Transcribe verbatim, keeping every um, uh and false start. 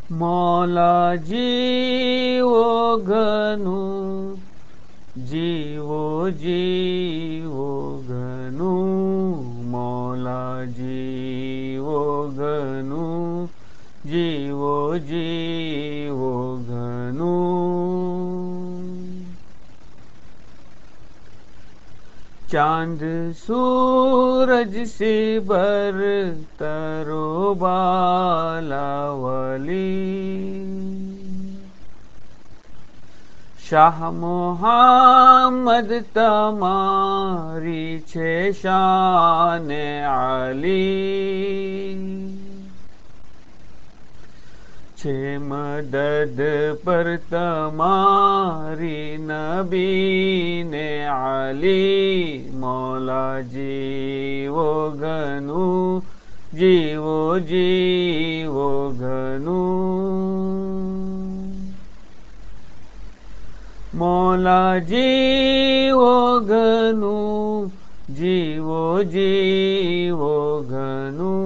मौला जीवो घनु, जीवो जीवो घनु, मौला जीवो घनु, जीवो जीवो घनु। चांद सूरज से बर तरो बालावली, शाह मोहम्मद तमारी छे शान आली, छे मदद पर तमारी नबी ने आली, मौला जीवो घनु, जीवो जीवो घनु, मौला जीवो घनु, जीवो जीवो घनु।